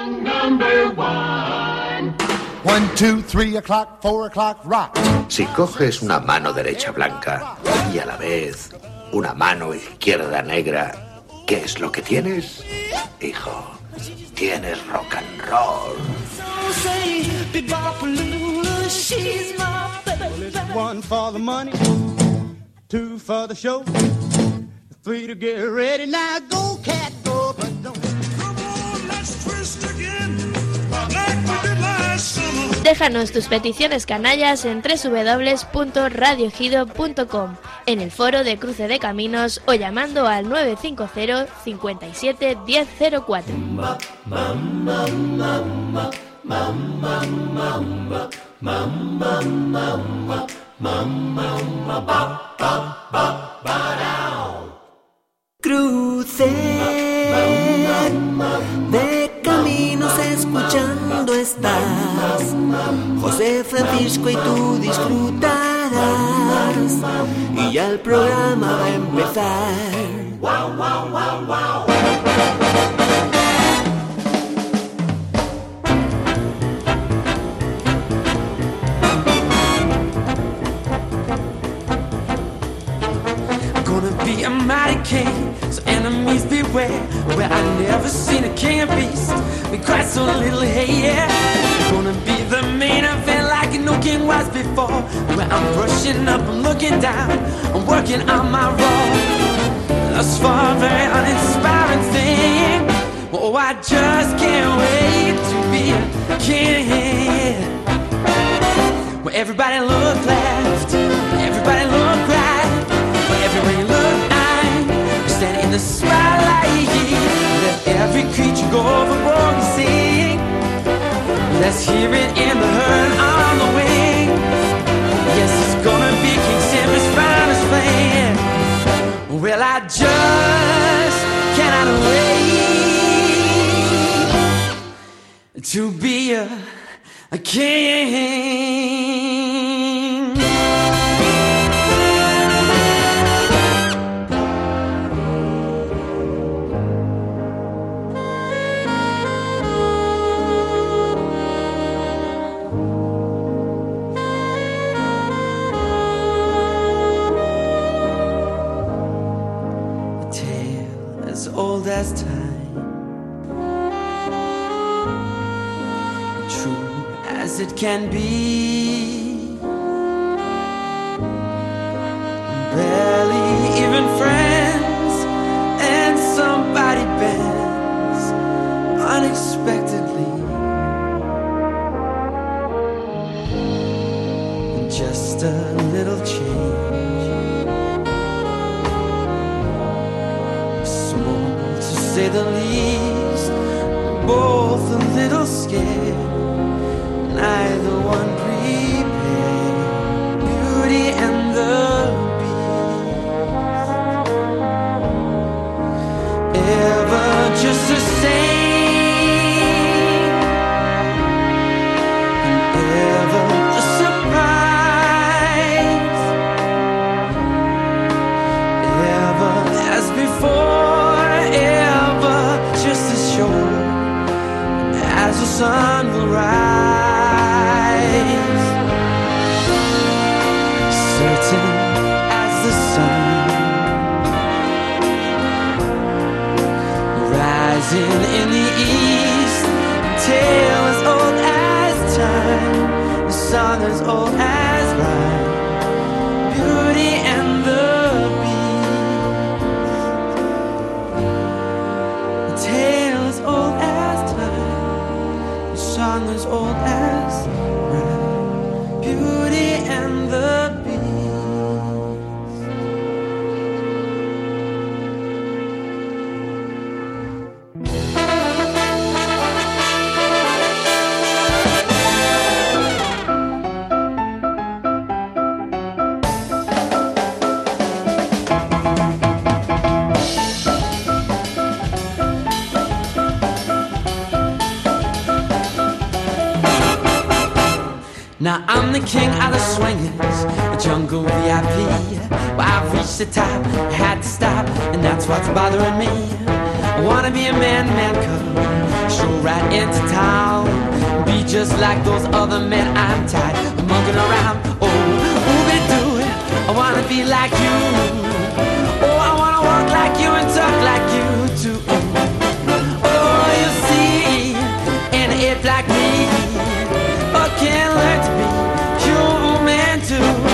number one. 1, 2, 3 o'clock, 4 o'clock, rock. Si coges una mano derecha blanca y a la vez una mano izquierda negra, ¿qué es lo que tienes? Hijo, tienes rock and roll. One for the money, two for the show, three to get ready. Now go, cat, go, but don't. Come on, let's twist again, like we did last summer. Déjanos tus peticiones canallas en www.radioejido.com, en el foro de Cruce de Caminos o llamando al 950 57 1004. Cruce de Caminos escuchando estás, José Francisco, y tú disfrutarás, y ya el programa va a empezar. Wow, wow, wow, wow. Be a mighty king, so enemies beware. Where I never seen a king of beasts, we cried so little, hey yeah. Gonna be the main event like no king was before. Where I'm brushing up, I'm looking down, I'm working on my role. Thus far, very uninspiring thing. Oh, I just can't wait to be a king. Where everybody look left, everybody look right, where everybody look standing in the spotlight. Let every creature go overboard and sing. Let's hear it in the herd on the wing. Yes, it's gonna be King Simba's finest flame. Well, I just cannot wait to be a king. Old as time, true as it can be, barely even friends, and somebody bends unexpectedly, and just a little change. Say the least, both a little scared, neither one prepared. Beauty and the Beast, ever just the same, and ever a surprise, ever as before. Just as sure as the sun will rise, certain as the sun rising in the east, tale as old as time, the song as old as rhyme, beauty and the song as old as rhyme, beauty and the Beast. Now I'm the king of the swingers, a jungle VIP. Well, I've reached the top, I had to stop, and that's what's bothering me. I wanna be a man cub, stroll right into town, be just like those other men. I'm tired of mucking around. Oh, ooby-doo, I wanna be like you. Oh, I wanna walk like you and talk like you too. Oh, you see, and ape like me, I can't learn to be human too.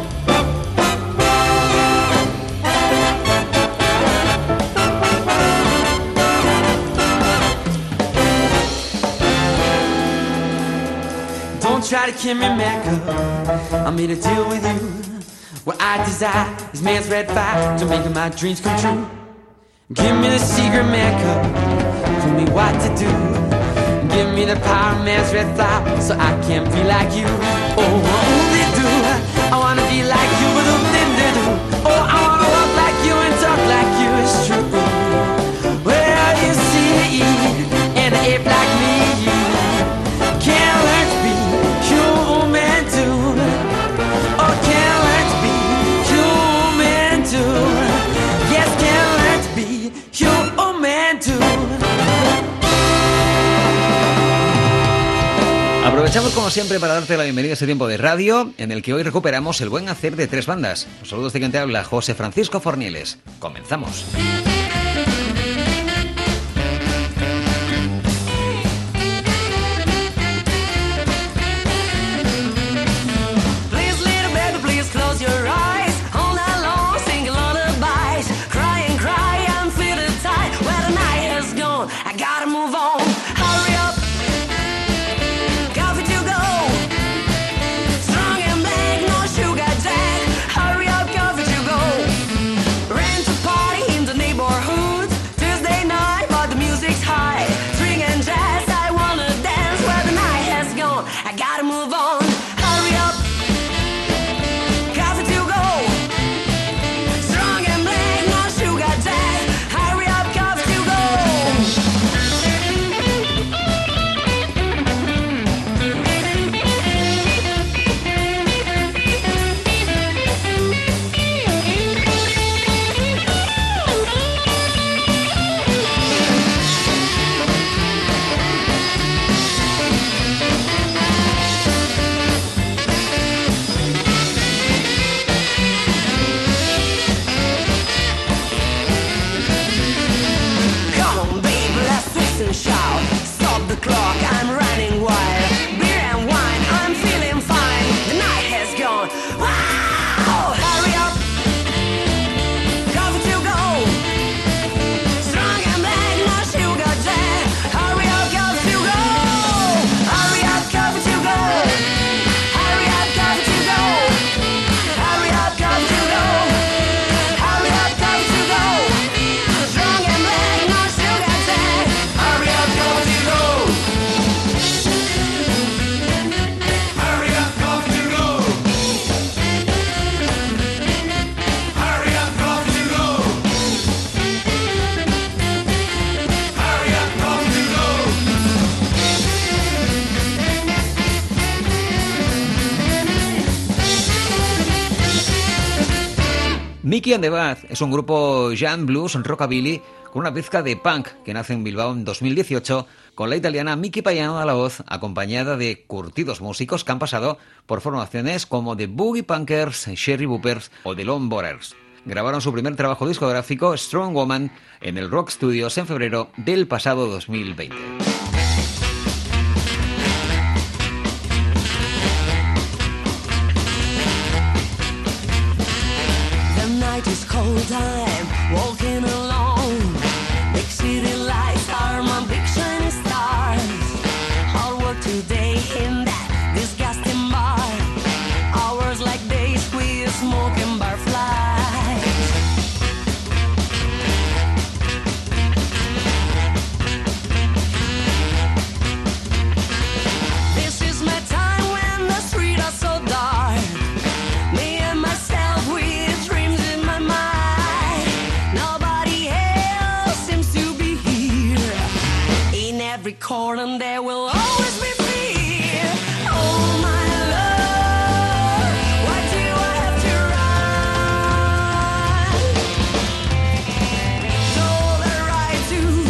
Try to kill me, man, cause I'm here to deal with you. What I desire is man's red fire to make my dreams come true. Give me the secret, man, cause tell me what to do. Give me the power of man's red fire so I can be like you. Oh, only do I wanna be like you, but oh, I wanna walk like you and talk like you. It's true. Well, you see, an ape like me can't learn to be human too. Oh, can't learn to be human too. Yes, can't learn to be human too. Aprovechamos como siempre para darte la bienvenida a este tiempo de radio en el que hoy recuperamos el buen hacer de tres bandas. Los saludos de quien te habla, José Francisco Fornieles. Comenzamos. Mickey and the Bad es un grupo jam, blues, rockabilly con una pizca de punk que nace en Bilbao en 2018 con la italiana Miki Payano a la voz, acompañada de curtidos músicos que han pasado por formaciones como The Boogie Punkers, Sherry Boopers o The Lone Borers. Grabaron su primer trabajo discográfico, Strong Woman, en el Rock Studios en febrero del pasado 2020. It's cold time, walking alone. Big city lights are my big shining stars. I'll work today in that disgusting bar. Hours like days with smoking barflies. This is my time when the streets are so dark. Me and myself with dreams in my mind. Nobody else seems to be here. In every corner there will always be fear. Oh my love, why do I have to run? So the right to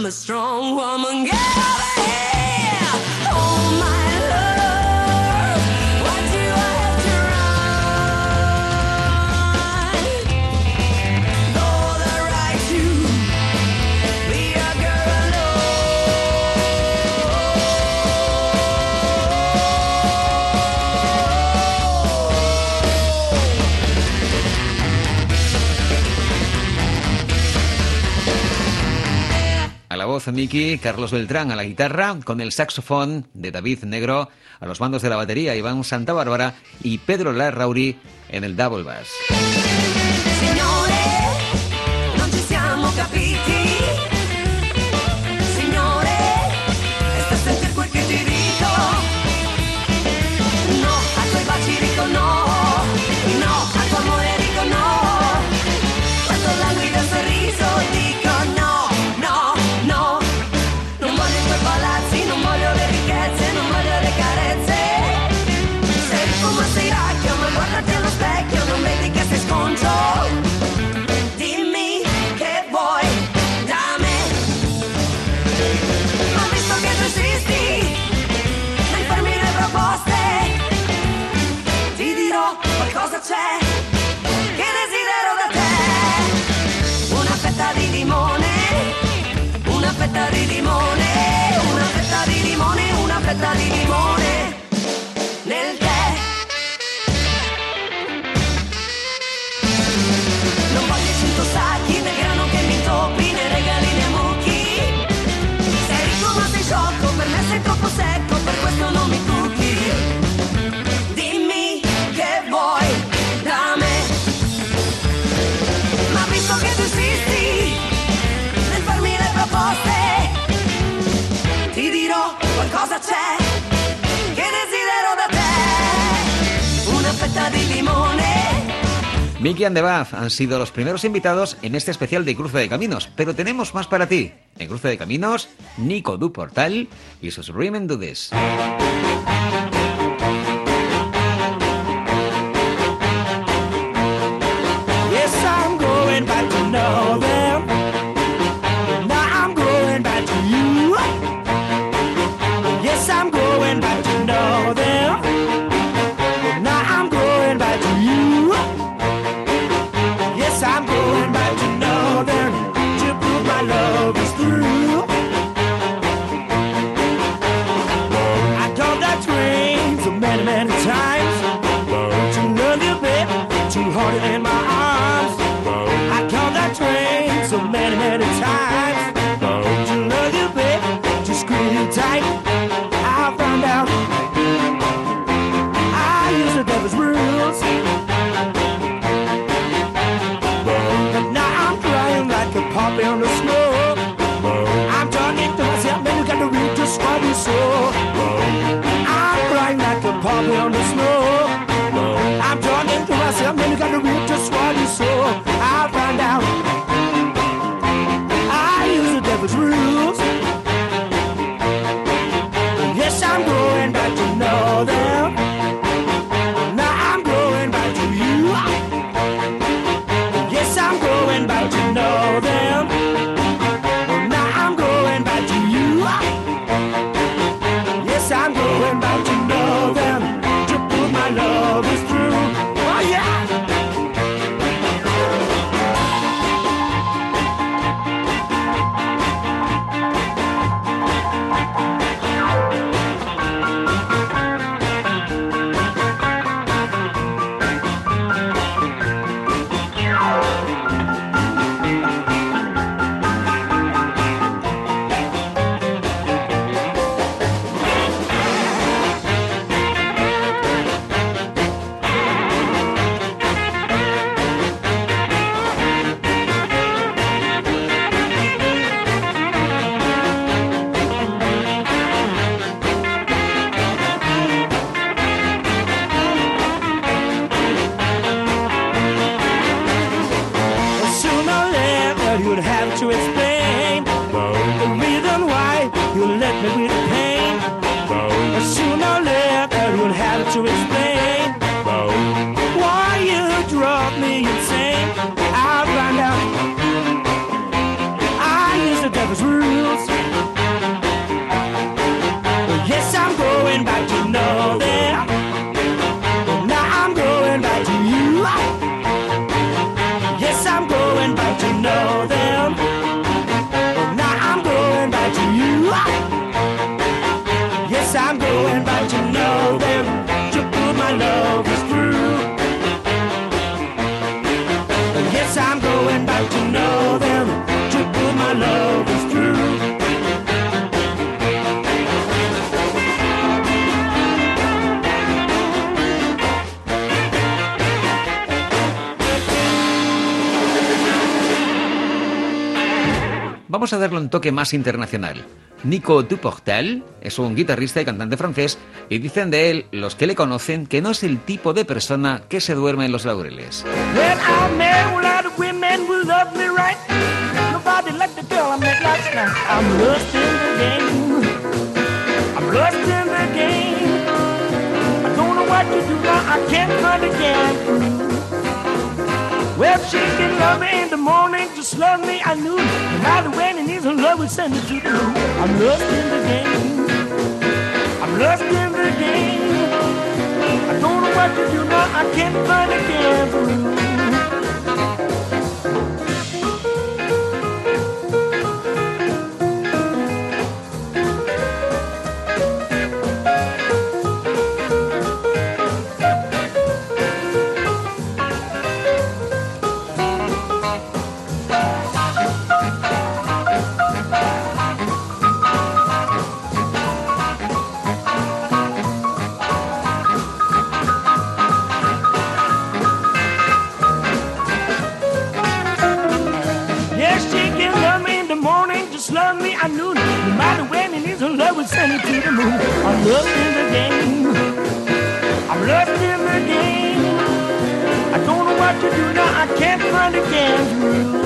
I'm a strong woman. Get over here, oh my love. Why do I have to run? Though the right to be a girl A la voz Miki, Carlos Beltrán a la guitarra, con el saxofón de David Negro, a los mandos de la batería Iván Santa Bárbara y Pedro Larrauri en el double bass. Signore, non ci siamo capiti. Signore, sta a sentire quel che ti dico. No, a tuoi baci dico no. No, al tuo amore dico no. Questo languido sorriso dico no, no, no. Non voglio i tuoi palazzi, non voglio le ricchezze, non voglio le carezze. Sei ricco ma sei racchio, ma guardati allo specchio, non vedi che sei sconcio. Dimmi che vuoi da me. Ma visto che tu esisti nel farmi le proposte, ti dirò qualcosa c'è che desidero da te. Una fetta di limone, una fetta di limone, una fetta di limone, una fetta di limone nel tè. Non voglio i 100 sacchi del grano che mi toppi nei regali nei mucchi. Sei ricco ma sei sciocco, per me sei troppo secco, per questo non mi cucchi. Dimmi che vuoi da me. Ma visto che tu esisti nel farmi le proposte, ti dirò qualcosa c'è che desidero da te. Una fetta di limone. Miki and the Bath han sido los primeros invitados en este especial de Cruce de Caminos, pero tenemos más para ti. En Cruce de Caminos, Nico Du Portal y sus Rhythm Do This. Yes, I'm going back to know them. Now I'm going back to you. Yes, I'm going back to know them. Now I'm going back to you. Yes, I'm going back to know them. To prove my love is through. I called that train so many, many times. To love you, babe, to hold it in my arms. I called that train so many, many times. To love you, babe, to squeeze you tight. I found out I used the devil's rules. But now I'm crying like a puppy on the snow. I'm talking to myself, man, you got to read just what you saw. I'm crying like a puppy on the snow. I'm talking to myself, man, you got to read just what you saw. I found out I use the devil's rules. Yes, I'm going back to know them. Now I'm going back to you. Yes, I'm going back to know them. Now I'm going back to you. Yes, I'm going back to know them. To prove my love is true. Oh yeah. Sooner or later you'd have to explain the reason why you left me with pain. Sooner or later you'd have to explain why you drove me insane. I found out I used the devil's rules. Vamos a darle un toque más internacional. Nico Duportal es un guitarrista y cantante francés y dicen de él, los que le conocen, que no es el tipo de persona que se duerme en los laureles. When I met a lot of women who love me right. Nobody like the girl I met last night. I'm lost in the game. I'm lost in the game. I don't know what to do now. I can't find again. Well, she can love me in the morning, just love me, I knew. No matter when he needs her love, we send it to the moon. I'm lost in the game. I'm lost in the game. I don't know what to do now. I can't find again. I knew no matter when he needs her love, we'll send it to the moon. I'm lost in the game. I'm lost in the game. I don't know what to do now. I can't find a dance.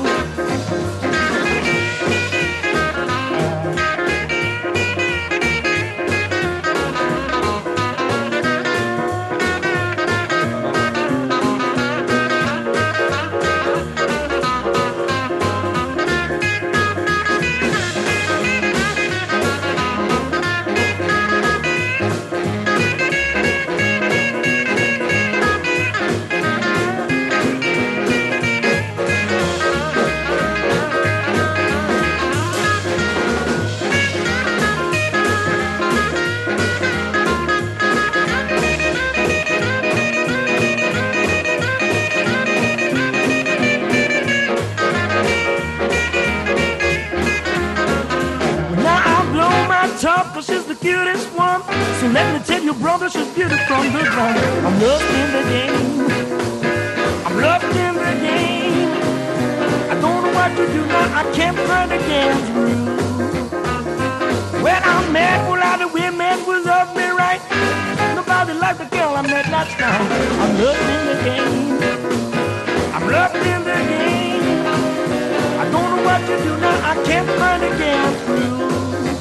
She's the cutest one. So let me tell you, brother, she's beautiful from the ground. I'm lost in the game. I'm lost in the game. I don't know what to do now. I can't find a dance room. When I'm mad, a lot of women will love me right. Nobody like the girl I met last night. I'm lost in the game. I'm lost in the game. I don't know what to do now. I can't find a dance room.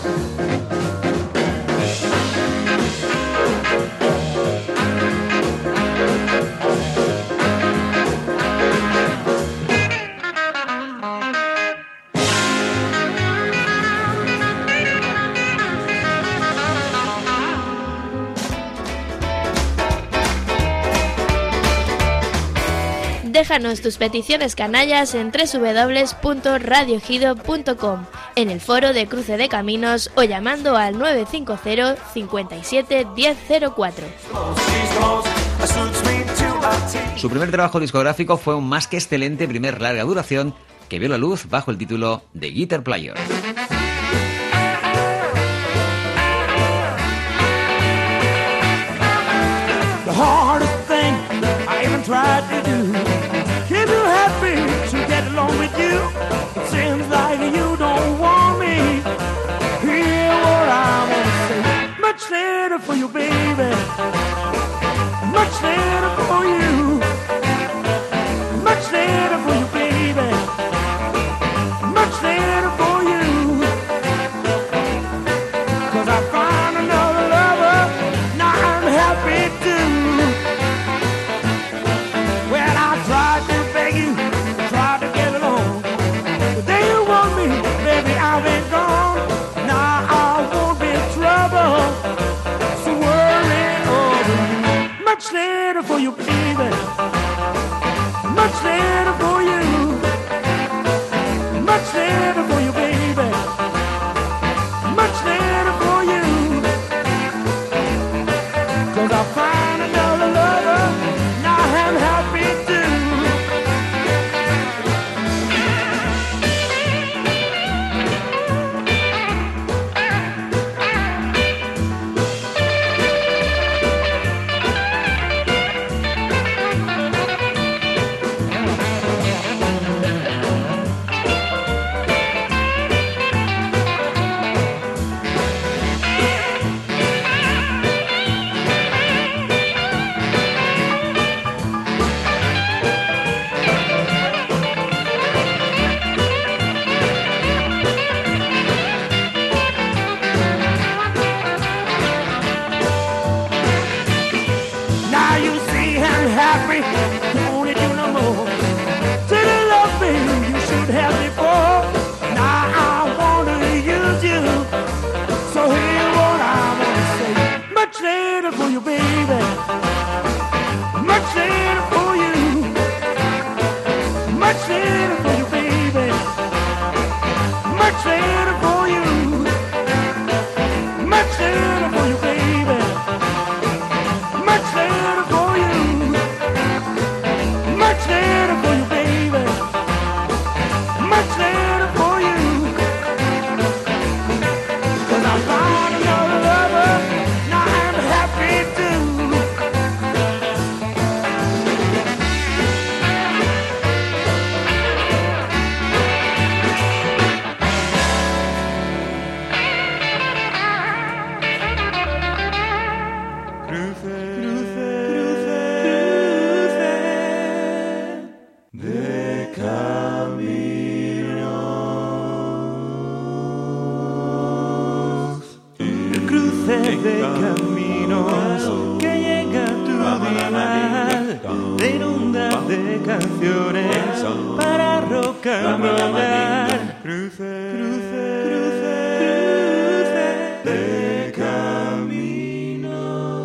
Déjanos tus peticiones canallas en www.radioejido.com, en el foro de Cruce de Caminos o llamando al 950 57 1004. Su primer trabajo discográfico fue un más que excelente primer larga duración que vio la luz bajo el título The Guitar Player. The hardest thing I even tried to do, keep you happy, to get along with you. It seems like you don't want me. Hear what I want to say. Much later for you, baby. Much later for you. Much later for you, baby. Much later for you. 'Cause I found another lover. Now I'm happy too. Well, I tried to beg you, tried to get along. But then you want me, baby, I've been gone. Now I won't be in trouble. So worry over me. Much later for you, baby. Much later for you. Much later for you, baby. Much later for you. 'Cause I find another lover. Now I'm happy too. caminos que llega a tu dial de inundar de canciones para rock and rollar. Cruce, cruce, cruce, cruce de caminos.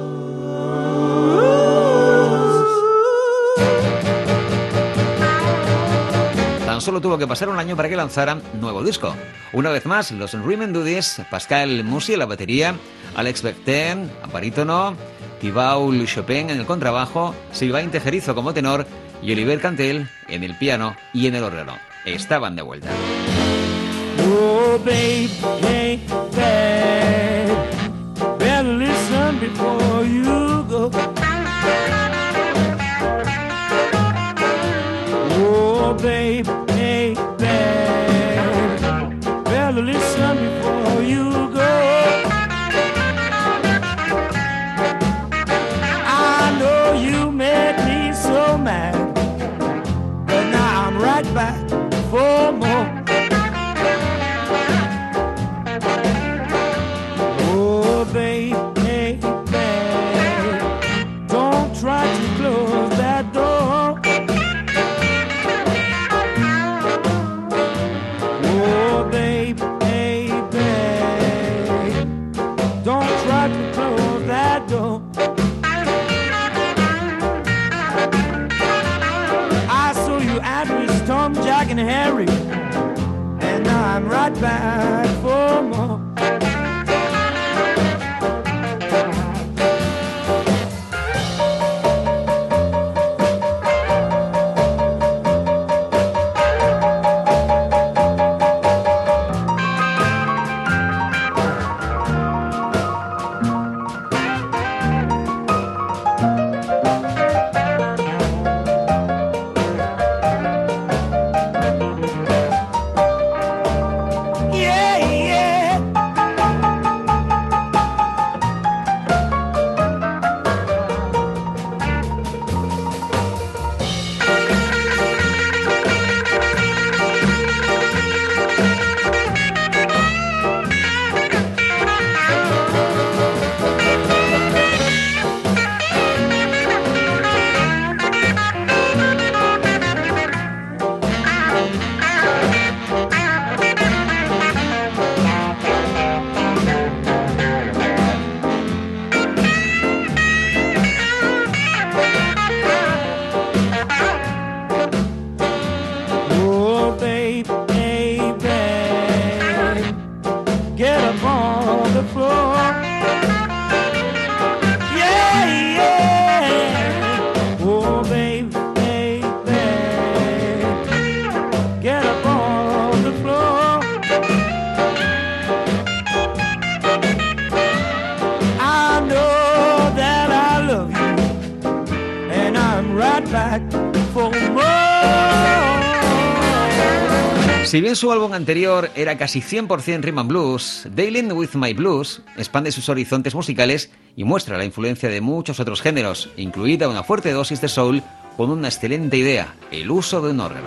Tan solo tuvo que pasar un año para que lanzaran nuevo disco. Una vez más, los Remendudis, Pascal Musi en la batería, Alex Becten, barítono, Thibault Chopin en el contrabajo, Sylvain Tejerizo como tenor y Olivier Cantel en el piano y en el órgano. Estaban de vuelta. Oh, babe, ain't bad. Better listen before you go. Oh, babe, ain't bad. Better listen before you go. I know you made me so mad, but now I'm right back for more. Oh, babe, hey, babe, don't try to close that door. Oh, babe, hey, babe, don't try to close that door. I saw you out with Tom, Jack, and Harry, and now I'm right back for more. Si bien su álbum anterior era casi 100% rhythm and blues, Dealing with My Blues expande sus horizontes musicales y muestra la influencia de muchos otros géneros, incluida una fuerte dosis de soul con una excelente idea, el uso de un órgano.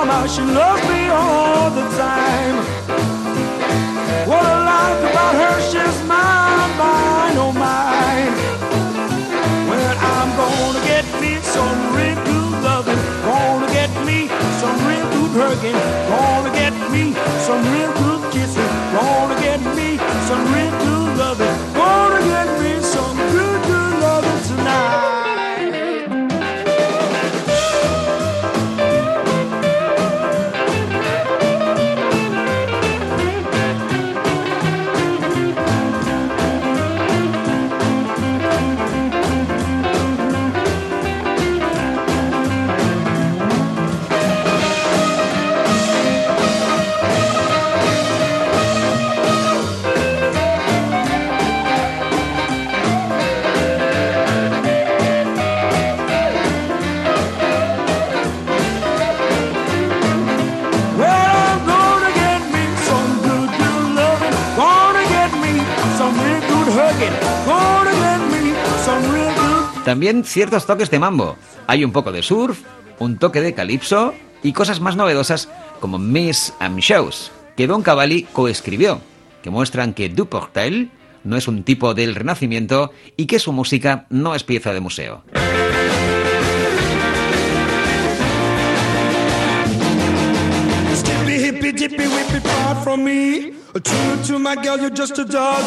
mama, she loves me all the time. What I like about her, she's mine, oh mine. Well, I'm gonna get me some real good loving, gonna get me some real good hugging, gonna get me some real good kissing, gonna get me some real good loving, gonna get me some good loving tonight. También ciertos toques de mambo. Hay un poco de surf, un toque de calipso y cosas más novedosas como Miss and Shows, que Don Cavalli coescribió, que muestran que Duportel no es un tipo del Renacimiento y que su música no es pieza de museo. Skippy, hippy, dippy, whippy, part from me. True to my girl, you're just a dog.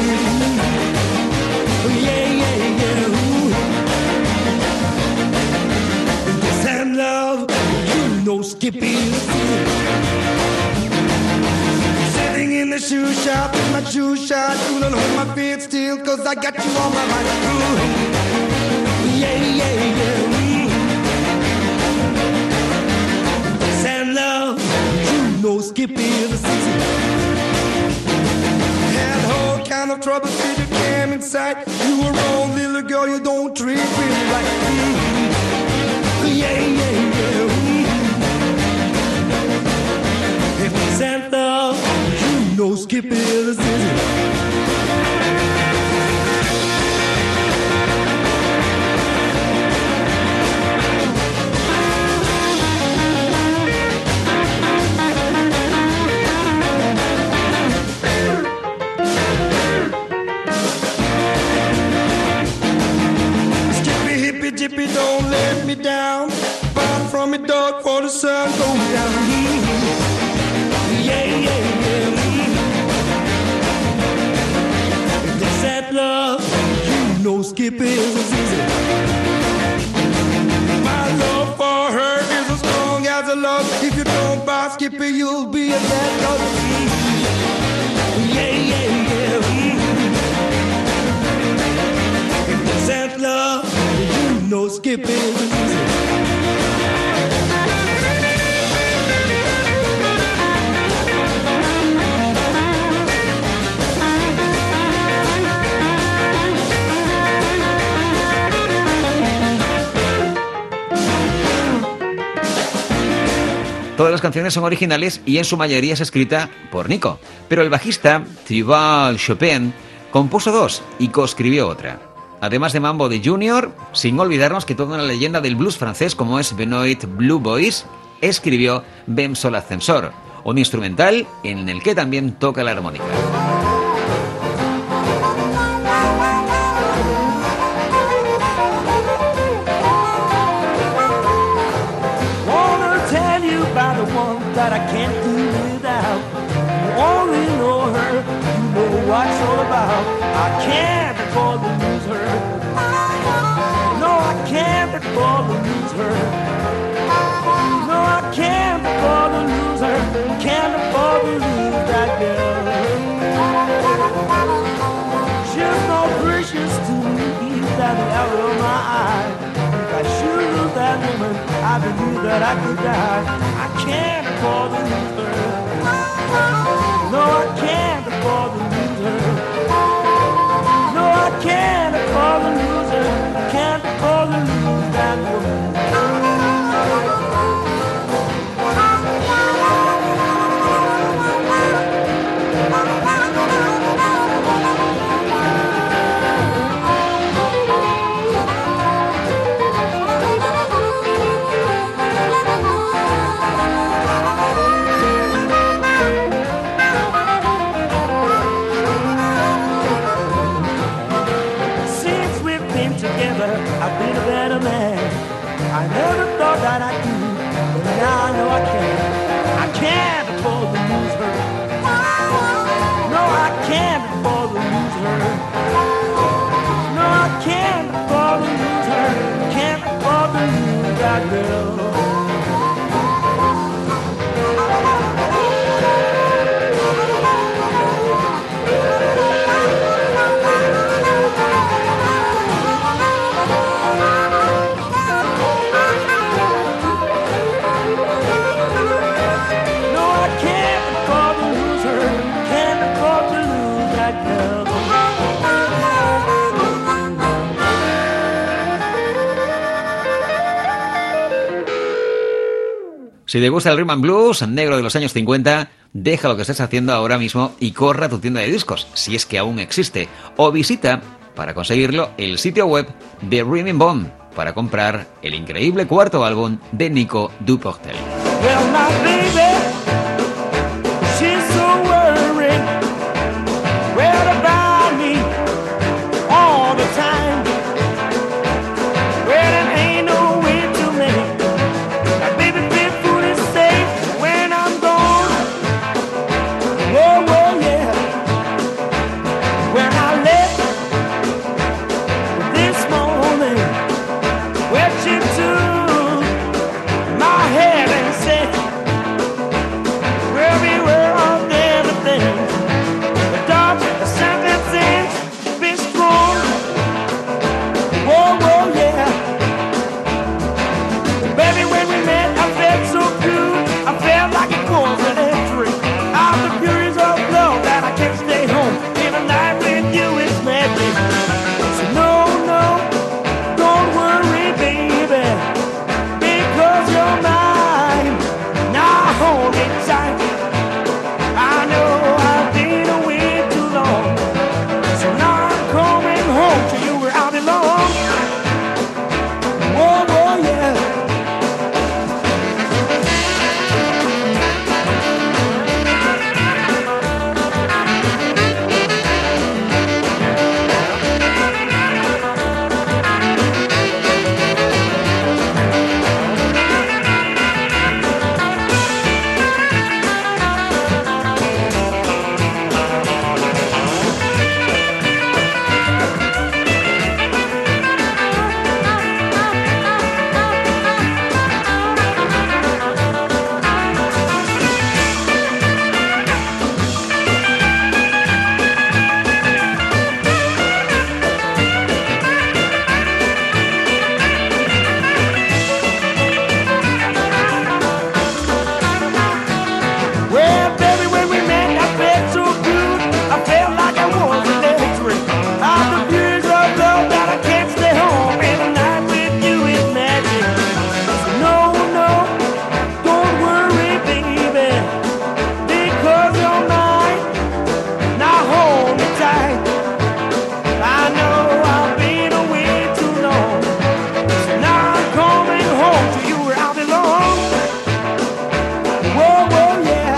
Yeah, yeah, yeah. This and love, you know Skippy. Sitting in the shoe shop, in my shoe shop. You don't hold my feet still, cause I got you on my mind. Yeah, yeah, yeah. This and love, you know Skippy the season. Had all kind of trouble till you came inside. You were wrong, little girl, you don't treat me right. Yeah, yeah, yeah. If it's and love, you know Skippy the season. Jippy, don't let me down. Far from me, dog, for the sun go down. Yeah, yeah, yeah. If that's that love, you know Skippy is easy. My love for her is as strong as a love. If you don't buy Skippy, you'll be a bad love. Yeah, yeah, yeah. If that's that love, no skipping. Todas las canciones son originales y en su mayoría es escrita por Nico, pero el bajista Thibaut Chopin compuso dos y coescribió otra. Además de mambo de Junior, sin olvidarnos que toda una leyenda del blues francés como es Benoit Blue Boys escribió Bem Sol Ascensor, un instrumental en el que también toca la armónica. I believe that I could die. I can't afford to lose her. No, I can't afford to lose her. No, I can't afford to lose her. I can't afford to lose that woman. Si te gusta el rhythm and blues negro de los años 50, deja lo que estés haciendo ahora mismo y corra a tu tienda de discos, si es que aún existe, o visita, para conseguirlo, el sitio web de Rhythm Bomb para comprar el increíble cuarto álbum de Nico Duportel. Well, my baby, she's so worried, worried about me all the time. Well, it ain't no way to make my baby feel food is safe when I'm gone. Whoa, whoa, yeah. When I left this morning, where she took my head and said, where we were of everything. The dark, the sentences, be strong. Whoa, whoa, yeah. Baby, when we met, I felt so good. I felt like it was an entry. I'm the furies of love that I can't stay home. In a night with you, it's magic. So no, no, don't worry, baby, because you're mine. Now hold me tight. I know I've been away too long, so now I'm coming home to you where I belong. Whoa, whoa, yeah. Well, baby, when we met, I felt so good. I felt like I was electric. I'm the furies of love that I can't stay home. And a night with you is magic. So no, no, don't worry, baby, because you're mine. Now hold me tight. I know I've been away too long, so now I'm coming home to you where I belong. Whoa, whoa, yeah.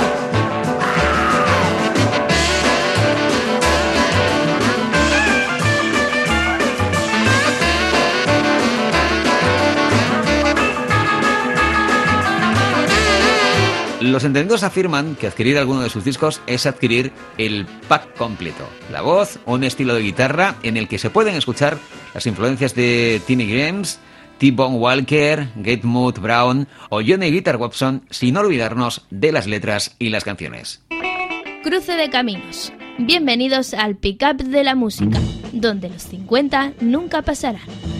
Los entendidos afirman que adquirir alguno de sus discos es adquirir el pack completo. La voz, un estilo de guitarra en el que se pueden escuchar las influencias de Tiny Grimes, T-Bone Walker, Gatewood Brown o Johnny Guitar Watson, sin olvidarnos de las letras y las canciones. Cruce de caminos. Bienvenidos al Pick-up de la música, donde los 50 nunca pasarán.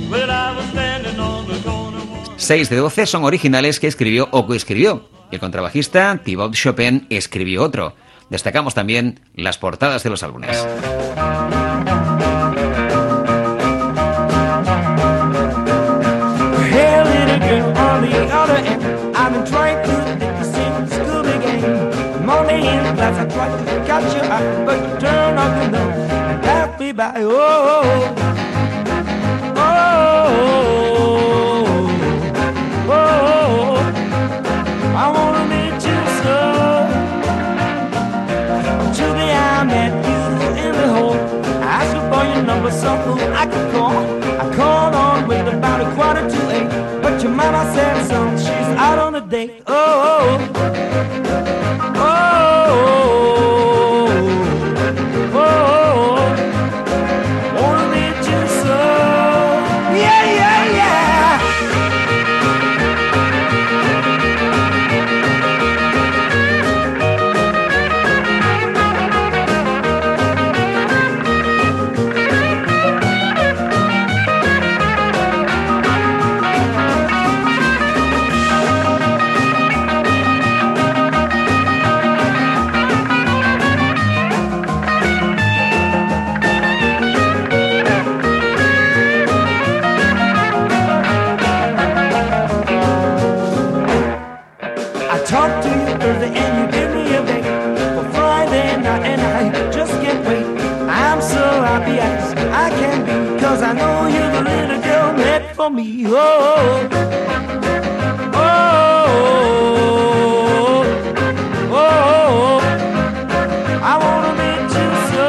6 de 12 son originales que escribió o coescribió. Y el contrabajista Thibaut Chopin escribió otro. Destacamos también las portadas de los álbumes. Hey, little girl, on the other end, I've been trying to take you since school began. Morning in class, I tried to catch your eye, but you turned off your nose and passed me by. Oh, oh, oh, oh, oh. I wanna meet you so. To the I met you in the hole. I asked you for your number, something I could call. I called on with about 7:45, but your mama said something. She's out on a date. Oh, oh, oh, oh, oh. Wanna meet you so. Yeah, yeah, yeah. Thursday and you give me a date for Friday night, and I just can't wait. I'm so happy as I can be, 'cause I know you're the little girl meant for me. Oh, oh, oh, oh, I wanna meet you so.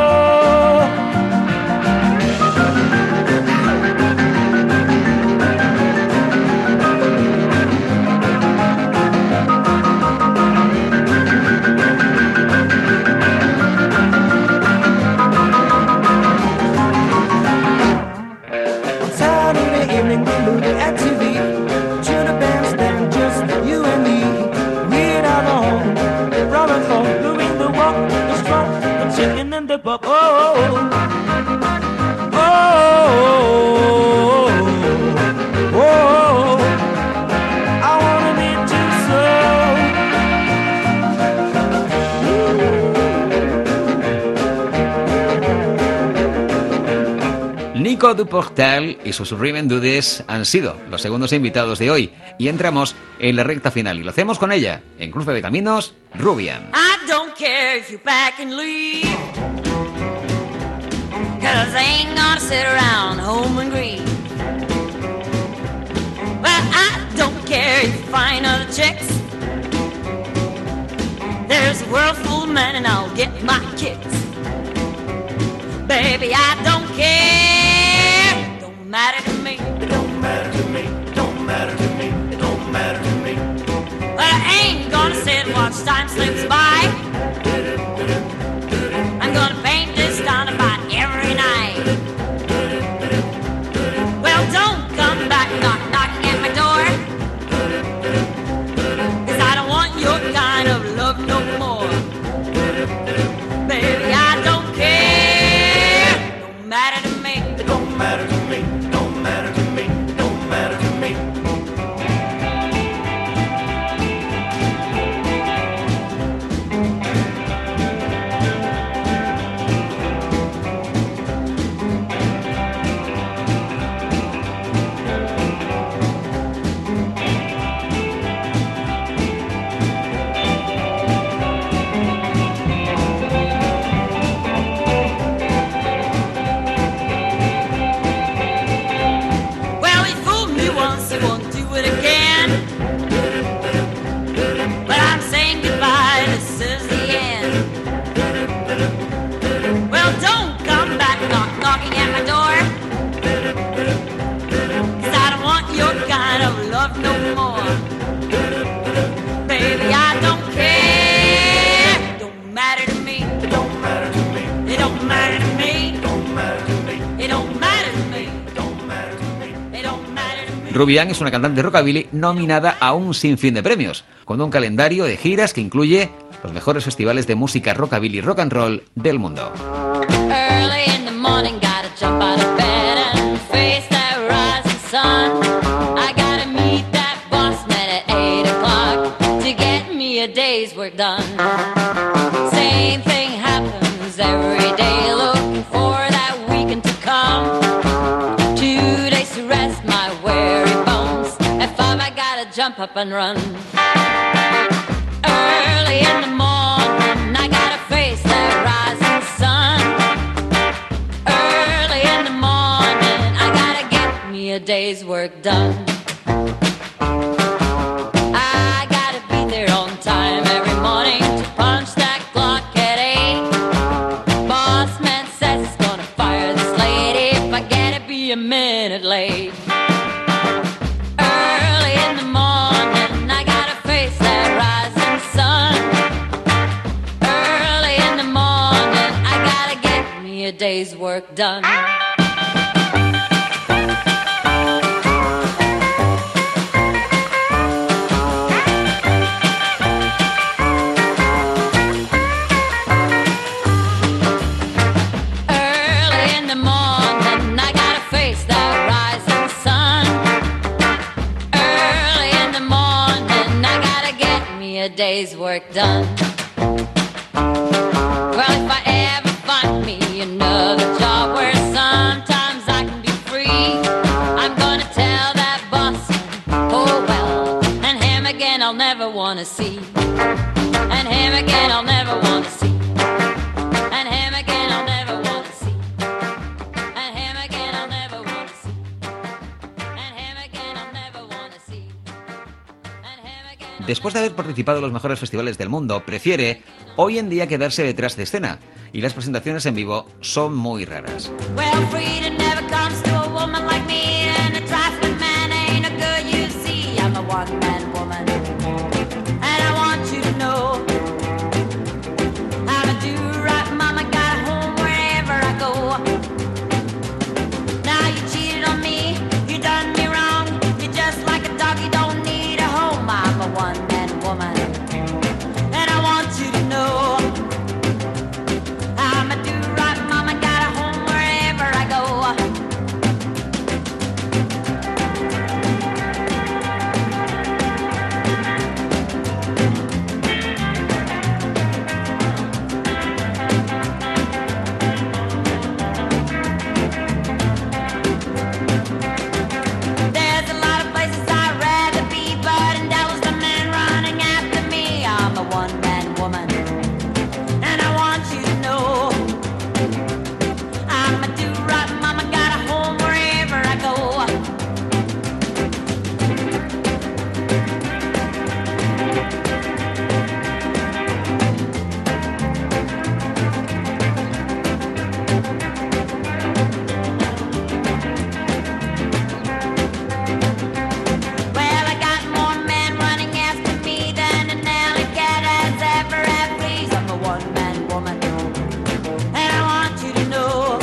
The pop, oh, oh, oh, oh, oh, I wanna meet you so. Nico Duportal y sus Rhythm Dudes han sido los segundos invitados de hoy y entramos en la recta final y lo hacemos con ella, en Cruce de Caminos, Rubian. I don't care if you pack and leave, 'cause I ain't gonna sit around home and grieve. Well, I don't care if you find other chicks. There's a world full of men and I'll get my kicks. Baby, I don't care. Don't matter to me. It don't matter to me. It don't matter to me. It don't matter to me. Well, I ain't gonna sit and watch time slips by. I'm gonna paint this town about every night. Well, don't come back knocking at my door, 'cause I don't want your kind of love no more. Baby, I don't care. Don't matter to me. It don't matter to me. Don't matter to me. Don't matter to me. Rubian es una cantante rockabilly nominada a un sinfín de premios, con un calendario de giras que incluye los mejores festivales de música rockabilly y rock and roll del mundo. Early in the morning, gotta jump out of bed and face that rising sun. I gotta meet that boss man at 8 o'clock to get me a day's work done. Same thing happens every day, looking for that weekend to come. 2 days to rest my weary bones. At 5 I gotta jump up and run. Early in the morning, I gotta face that rising sun. Early in the morning, I gotta get me a day's work done. I gotta be there on time every morning to punch that clock at 8. Boss man says he's gonna fire this lady if I gotta be a minute late. Early in the morning, I gotta face that rising sun. Early in the morning, I gotta get me a day's work done. Early in the morning, I gotta face that rising sun. Early in the morning, I gotta get me a day's work done. Well, if I ever find me another job where sometimes I can be free, I'm gonna tell that boss, oh well, and him again I'll never wanna see. And him again I'll never wanna see. And him again I'll never wanna see. And him again I'll never wanna see. And him again I'll never wanna see. And him again. Después de haber participado en los mejores festivales del mundo, prefiere hoy en día quedarse detrás de escena. Y las presentaciones en vivo son muy raras. Well, freedom never comes to a woman like me, and a trifling man ain't a good you see. I'm a one-man woman, and I want you to know I'm a do-right mama, got a home wherever I go. Now you cheated on me, you done me wrong. You're just like a dog, you don't need a home. I'm a one-man woman, and I want you to know I'm a do-right mama, got a home wherever I go. There's a lot of places I'd rather be, but in Dallas the man running after me. I'm a one-man woman, and I want you to know I'm a do-right mama, got a home wherever I go. Well, I got more men running after me than an alley cat has ever had fleas. I'm a one-man woman, and I want you to know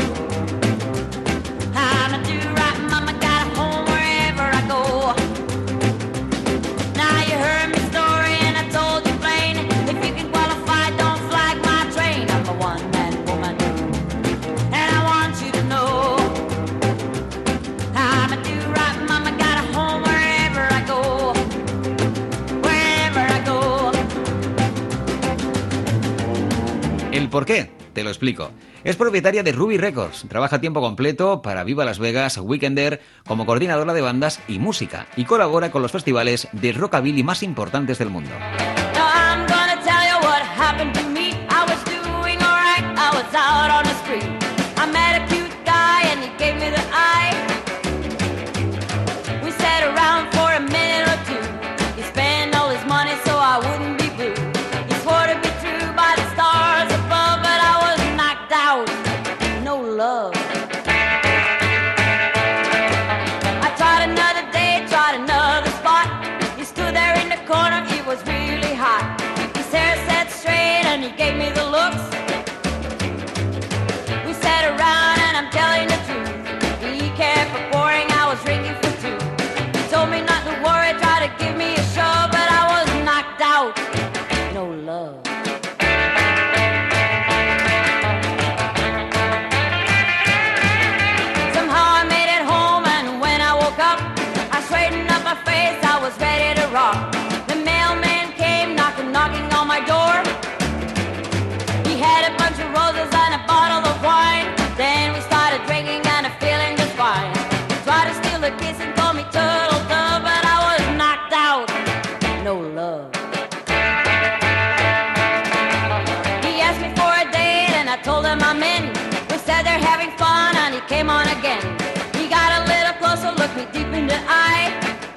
I'm a do-right mama, got a home wherever I go. Now you heard my story and I told you plain. If you can qualify, don't flag my train. I'm a one-man woman, and I want you to know I'm a do-right mama, got a home wherever I go. Wherever I go. ¿El por qué? Te lo explico. Es propietaria de Ruby Records, trabaja a tiempo completo para Viva Las Vegas, Weekender, como coordinadora de bandas y música, y colabora con los festivales de rockabilly más importantes del mundo. Now I'm gonna tell you what happened to me. I was doing alright, I was out on the street. I met a cute guy and he gave me the eye. We sat around for a minute or two. He spent all his money so I wouldn't be blue. He swore to be true by the stars above, but I was knocked out. No love. I tried another day, tried another spot. He stood there in the corner, he was really hot. His hair set straight and he gave me the looks. We sat around and I'm telling the truth. He kept pouring, I was drinking for two. He told me not to worry, tried to give me a shove, but I was knocked out. No love. Somehow I made it home, and when I woke up, I straightened up my face, I was ready to rock. The mailman came knocking on my door. He had a bunch of roses and a bottle of wine. Then we started drinking and I'm feeling just fine. Tried to steal a kiss and call me turtle dove, but I was knocked out. No love. He asked me for a date and I told him I'm in. We said they're having fun and he came on again. He got a little closer, looked me deep in the eye.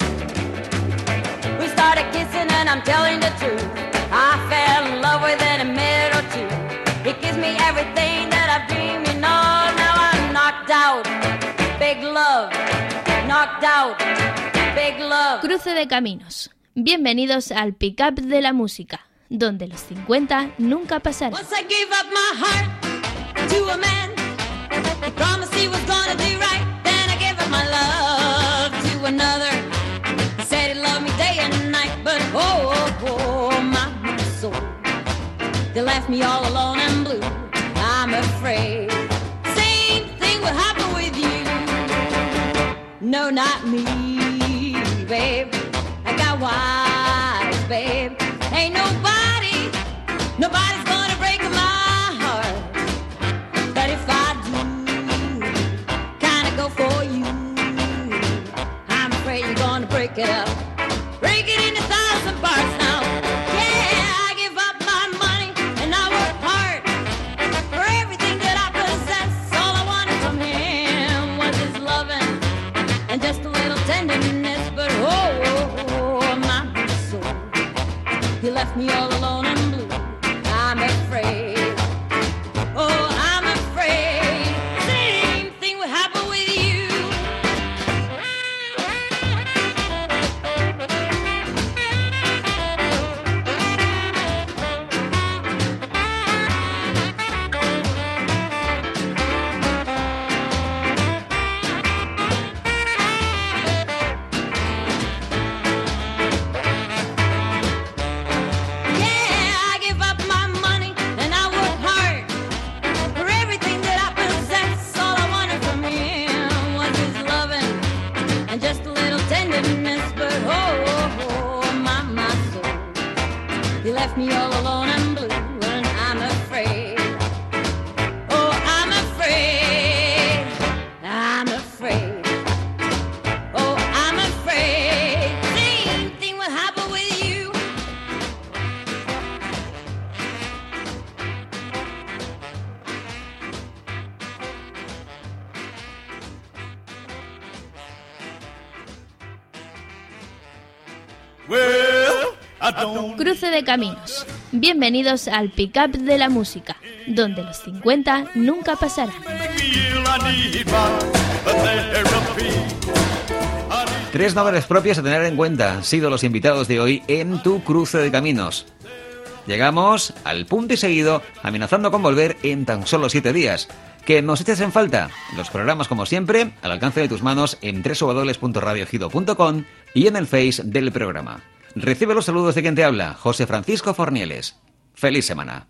We started kissing and I'm telling the truth. I fell in love within a minute or two. He gives me everything that I've dreamed, you know. Now I'm knocked out. Big love. Knocked out. Big love. Cruce de caminos. Bienvenidos al Pick-up de la música, donde los 50 nunca pasarán. Once I gave up my heart to a man. He promised he was gonna do right. Then I gave up my love to another. He said he loved me day and night, but my soul. They left me all alone and blue. I'm afraid same thing will happen with you. No, not me, babe. I got wise, babe. Ain't nobody's gonna break my heart. But if I do, kinda go for you, I'm afraid you're gonna break it up. Break it into thousands You left me all alone and blue. I'm afraid. Oh, I'm afraid. Same thing will happen with you. Left me all alone and blue, and I'm afraid. Oh, I'm afraid. I'm afraid. Oh, I'm afraid. Same thing will happen with you. Well, I don't. Cruce de caminos. Bienvenidos al Pick-up de la música, donde los 50 nunca pasarán. Tres nombres propios a tener en cuenta han sido los invitados de hoy en tu Cruce de Caminos. Llegamos al punto y seguido, amenazando con volver en tan solo 7 días. ¿Que nos eches en falta? Los programas, como siempre, al alcance de tus manos en www.radioejido.com y en el Face del programa. Recibe los saludos de quien te habla, José Francisco Fornieles. ¡Feliz semana!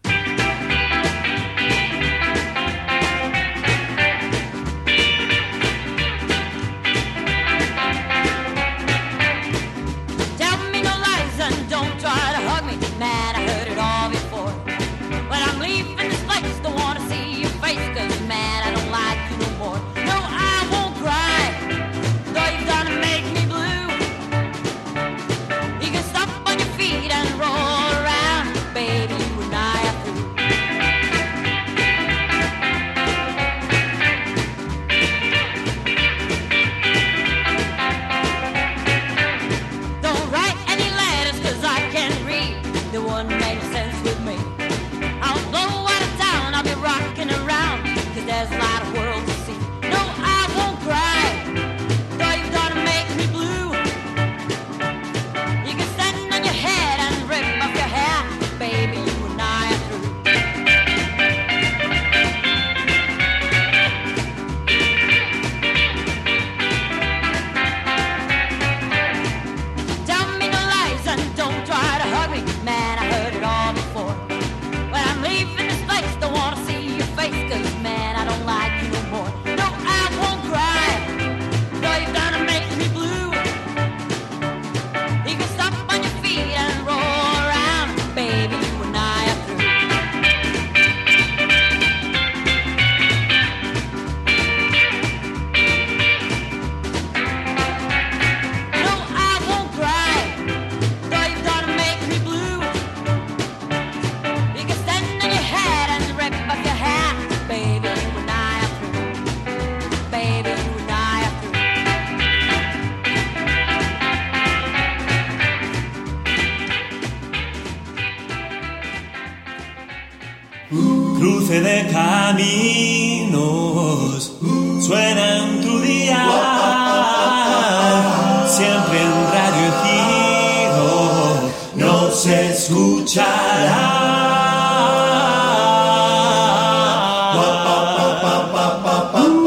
Cruce de caminos, suena en tu día, siempre en Radio Ejido nos escuchará.